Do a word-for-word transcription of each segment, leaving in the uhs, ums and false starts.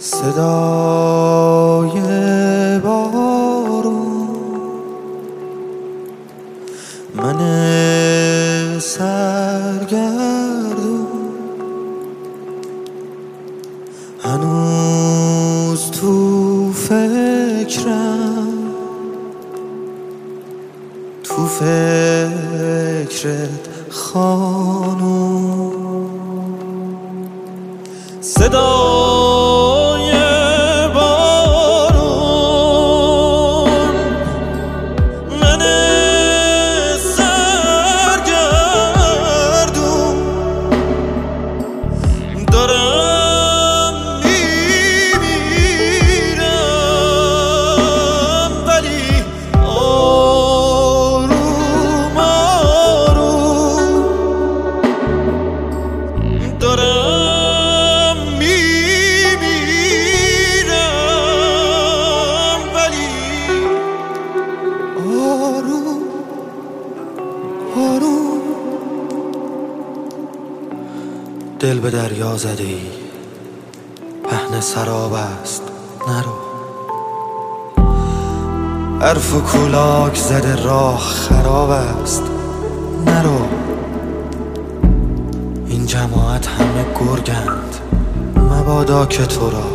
صدای بارون، من سرگردون هنوز تو فکرم، تو فکرت خانوم. صدای بارون، من سرگردون دارم میمیرم، ولی آروم آروم دارم دل به دریا زده ای، پهن سراب است نرو. برف و کولاک زده راه خراب است نرو. این جماعت همه گرگند، مبادا که تو را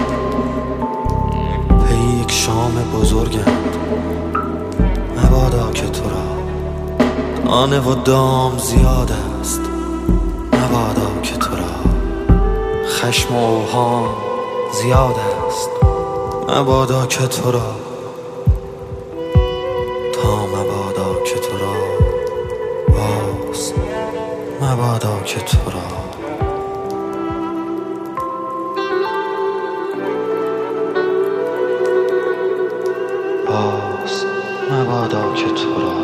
پی یک شام بزرگند، مبادا که تو را دانه و دام زیاد است، مبادا که تو را خشم و اوهام زیاد است، مبادا که تو را تا مبادا که تو را باز، مبادا که تو را باز، مبادا که تو را.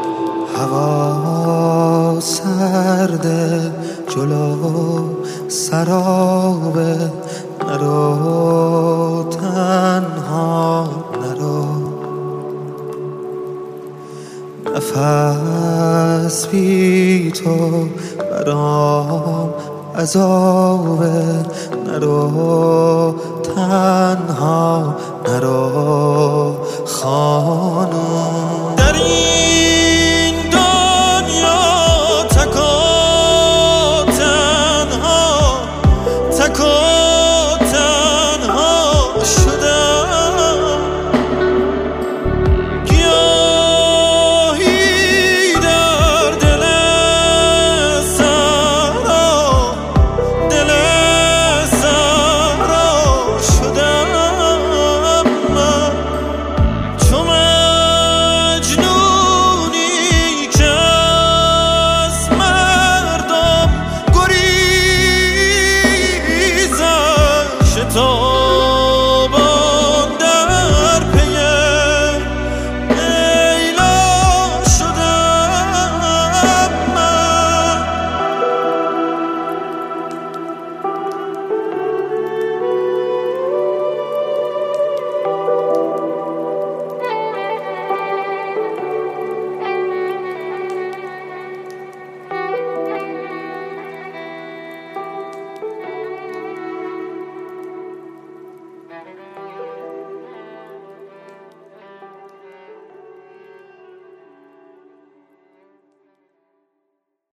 هوا سرده جلو سرابه، نرو تنها نرو. نفس بی تو برام عذابه، نرو تنها نرو خانوم. در این